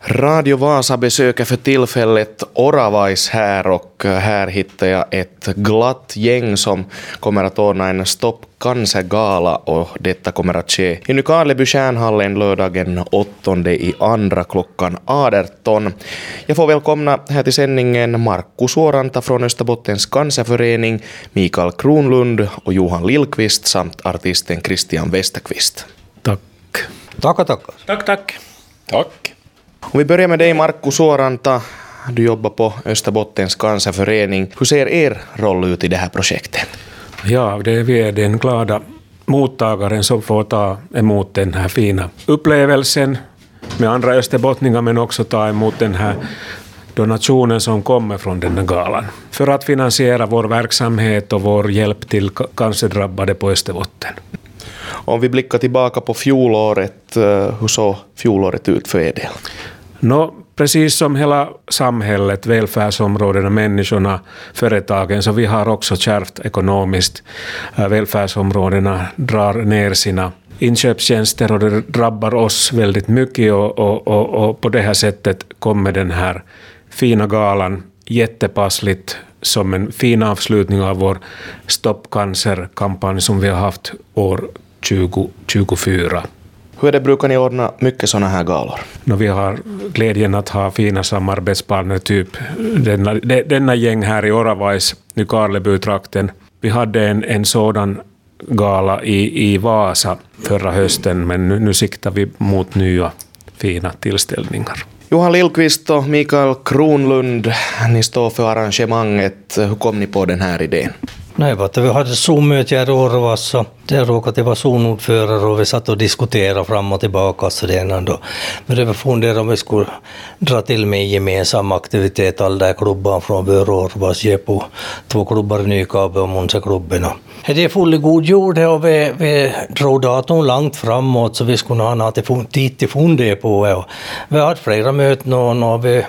Radio Vasa besöker för tillfället Oravais här och här hittar jag ett glatt gäng som kommer att ordna en Stopp Cancer-gala och detta kommer att ske i Nykarleby Kärnhallen lördagen 8/2 klockan 18. Jag får välkomna här till sändningen Markku Suoranta från Österbottens cancerförening, Mikael Kronlund och Johan Lillqvist samt artisten Christian Westerqvist. Tack. Tack. Om vi börjar med dig Markku Suoranta, du jobbar på Österbottens cancerförening. Hur ser er roll ut i det här projektet? Ja, vi är den glada mottagaren som får ta emot den här fina upplevelsen med andra österbottningar men också ta emot den här donationen som kommer från den här galan. För att finansiera vår verksamhet och vår hjälp till cancerdrabbade på Österbotten. Om vi blickar tillbaka på fjolåret, hur såg fjolåret ut för er del? Precis som hela samhället, välfärdsområdena, människorna, företagen, så vi har också kärvt ekonomiskt. Välfärdsområdena drar ner sina inköpstjänster och det drabbar oss väldigt mycket och på det här sättet kommer den här fina galan jättepassligt som en fin avslutning av vår Stopp Cancer-kampanj som vi har haft år 2024. Hur är det, brukar ni ordna mycket sådana här galor? Vi har glädjen att ha fina samarbetspartner, typ denna gäng här i Oravais, Nykarleby-trakten. Vi hade en sådan gala i Vasa förra hösten, men nu siktar vi mot nya fina tillställningar. Johan Lillqvist och Mikael Kronlund, ni står för arrangemanget. Hur kom ni på den här idén? Nej, vi hade Zoom-möte här i Oravassa. Där råkade vara zonordförare och vi satt och diskuterade fram och tillbaka. Så det ändå. Men det funderade om vi skulle dra till med gemensam aktivitet. Alla där klubban från Oravas ge på 2 klubbar i Nykarleby och Monseklubben. Det är fullt god jord och vi drog datorn långt framåt så vi skulle ha något tid till fundera på. Vi har haft flera möten och vi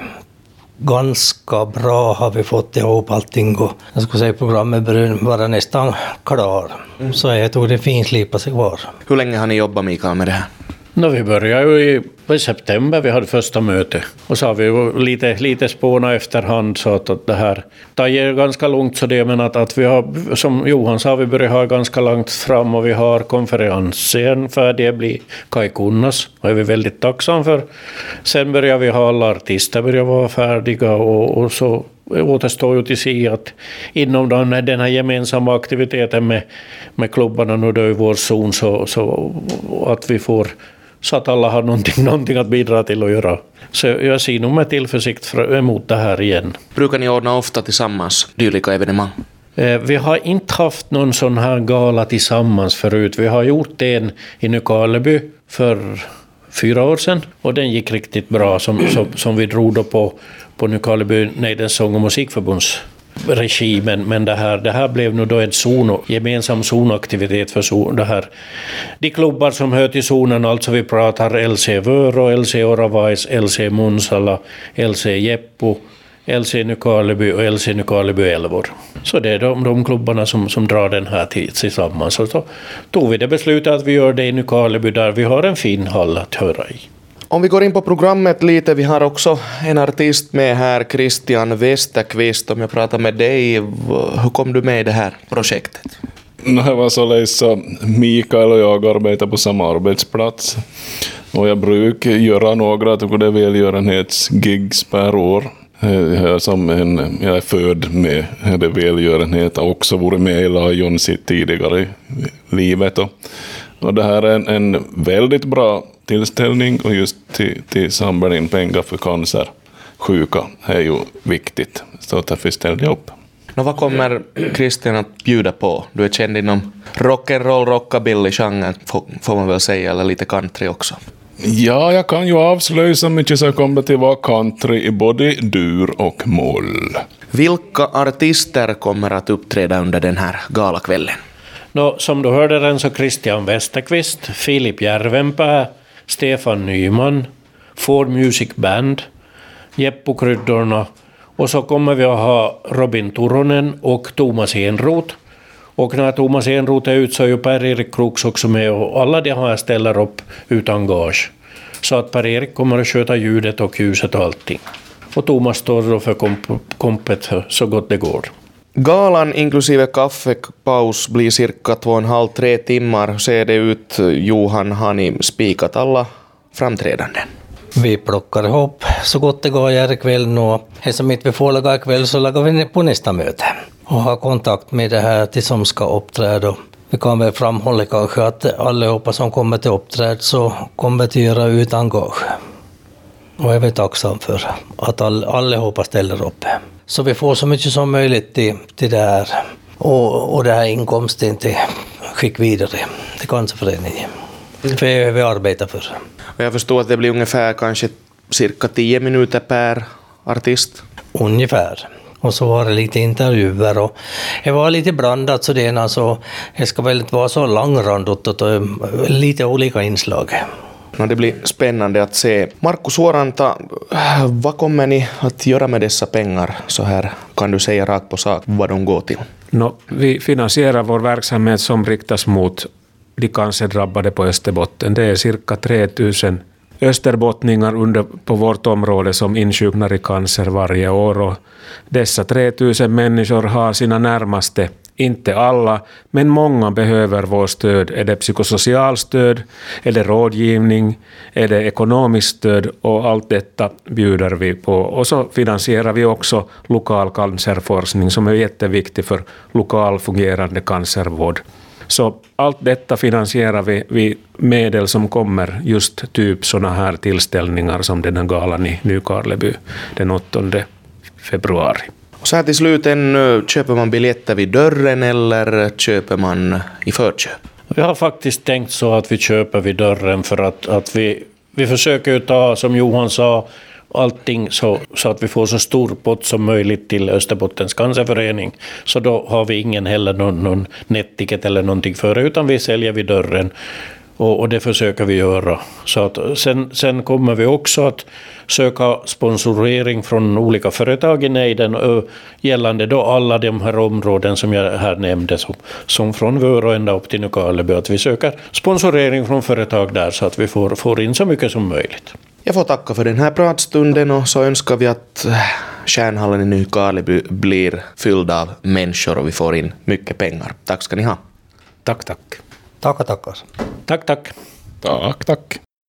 ganska bra har vi fått ihop allting och jag skulle säga programmet börjar vara nästan klar. Så jag tror det finns slipa sig kvar. Hur länge har ni jobbat, Mikael, med det här? Vi började ju i september, vi hade första möte. Och så har vi ju lite spåna efterhand så att det här tar ju ganska långt så det, men att vi har, som Johan sa, vi börjar ha ganska långt fram och vi har konferensen färdig bli Kaikunnas och är vi väldigt tacksamma för. Sen börjar vi ha alla artister börjar vara färdiga och så återstår ju till sig att inom den här gemensamma aktiviteten med klubbarna nu då i vår zon så att vi får så att alla har någonting att bidra till att göra. Så jag ser nog med tillförsikt emot det här igen. Brukar ni ordna ofta tillsammans dylika evenemang? Vi har inte haft någon sån här gala tillsammans förut. Vi har gjort en i Nykarleby för 4 år sedan och den gick riktigt bra som vi drog då på Nykarleby Nejdens sång- och musikförbunds regi, men det här blev nu då en gemensam zonaktivitet för det här. De klubbar som hör till zonen, alltså vi pratar LC Vörå, LC Oravais, LC Munsala, LC Jeppo, LC Nykarleby och LC Nykarleby Elvor. Så det är de klubbarna som drar den här tillsammans. Så tog vi det beslutet att vi gör det i Nykarleby där vi har en fin hall att höra i. Om vi går in på programmet lite, vi har också en artist med här, Christian Westerqvist. Om jag pratar med dig, hur kom du med i det här projektet? Det var så Mikael och jag arbetar på samma arbetsplats. Och jag brukar göra några välgörenhetsgigs per år. Jag är född med det välgörenhet och också varit med i Lions tidigare i livet. Och det här är en väldigt bra tillställning och just till samla in pengar för cancersjuka är ju viktigt. Så därför ställde jag upp. Vad kommer Christian att bjuda på? Du är känd inom rock'n'roll, rockabilly-genren får man väl säga, eller lite country också. Ja, jag kan ju avslöja så mycket så jag kommer till vara country i både dur och moll. Vilka artister kommer att uppträda under den här galakvällen? Som du hörde den så Christian Westerqvist, Filip Järvenpää, Stefan Nyman, Ford Music Band, Jeppo Kryddorna och så kommer vi att ha Robin Turunen och Thomas Enroth. Och när Thomas Enroth är ut så är ju Per-Erik Kroks också med och alla de här ställer upp utan gage. Så att Per-Erik kommer att sköta ljudet och ljuset och allting. Och Thomas står då för kompet så gott det går. Galan inklusive kaffepaus blir cirka 2,5-3 timmar. Ser det ut, Johan, har ni spikat alla framträdanden? Vi plockar ihop så gott det går här ikväll och det som inte vi får lägga ikväll så lägger vi på nästa möte och har kontakt med det här till som ska uppträda. Vi kan väl framhålla kanske att allihopa som kommer till uppträd så kommer till göra utan gage. Och jag är tacksam för att allihopa ställer upp. Så vi får så mycket som möjligt till det här och det här inkomsten till skick vidare till Cancerföreningen. För det vi arbetar för. Och jag förstår att det blir ungefär kanske cirka 10 minuter per artist. Ungefär. Och så var det lite intervjuer och det var lite blandat så det är alltså, det ska väl inte vara så långrandigt och lite olika inslag. No, det blir spännande att se. Markku Suoranta, vad kommer ni att göra med dessa pengar? Så här kan du säga rakt på sak vad de går till. Vi finansierar vår verksamhet som riktas mot de cancerdrabbade på Österbotten. Det är cirka 3000 österbottningar på vårt område som insjuknar i cancer varje år. Och dessa 3000 människor har sina närmaste. Inte alla, men många behöver vår stöd. Är det psykosocial stöd, är det rådgivning, är det ekonomiskt stöd och allt detta bjuder vi på. Och så finansierar vi också lokal cancerforskning som är jätteviktig för lokal fungerande cancervård. Så allt detta finansierar vi medel som kommer just typ sådana här tillställningar som den här galan i Nykarleby den 8 februari. Så här till slut, köper man biljetter vid dörren eller köper man i förköp? Vi har faktiskt tänkt så att vi köper vid dörren för att vi försöker ju ta, som Johan sa, allting så att vi får så stor pott som möjligt till Österbottens cancerförening. Så då har vi ingen heller någon nettiket eller någonting för utan vi säljer vid dörren. Och det försöker vi göra. Så att sen kommer vi också att söka sponsorering från olika företag i nejden gällande då alla de här områden som jag här nämnde som från Vörå ända upp till Nykarleby, att vi söker sponsorering från företag där så att vi får in så mycket som möjligt. Jag får tacka för den här pratstunden och så önskar vi att Kärnhallen i Nykarleby blir fylld av människor och vi får in mycket pengar. Tack ska ni ha. Tack. Tackar. Tack. Tack.